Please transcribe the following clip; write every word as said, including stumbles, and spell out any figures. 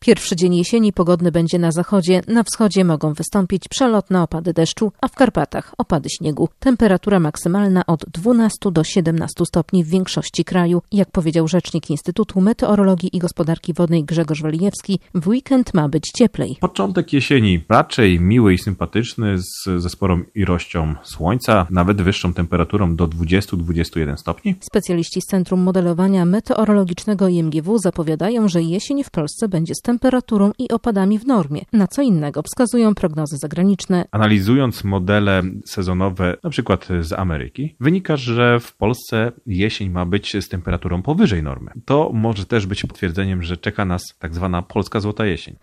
Pierwszy dzień jesieni pogodny będzie na zachodzie. Na wschodzie mogą wystąpić przelotne opady deszczu, a w Karpatach opady śniegu. Temperatura maksymalna od dwunastu do siedemnastu stopni w większości kraju. Jak powiedział rzecznik Instytutu Meteorologii i Gospodarki Wodnej Grzegorz Walijewski, w weekend ma być cieplej. Początek jesieni raczej miły i sympatyczny, z, ze sporą ilością słońca, nawet wyższą temperaturą do dwudziestu do dwudziestu jeden stopni. Specjaliści z Centrum Modelowania Meteorologicznego I M G W zapowiadają, że jesień w Polsce będzie z temperaturą i opadami w normie. Na co innego wskazują prognozy zagraniczne. Analizując modele sezonowe, na przykład z Ameryki, wynika, że w Polsce jesień ma być z temperaturą powyżej normy. To może też być potwierdzeniem, że czeka nas tak zwana polska złota jesień.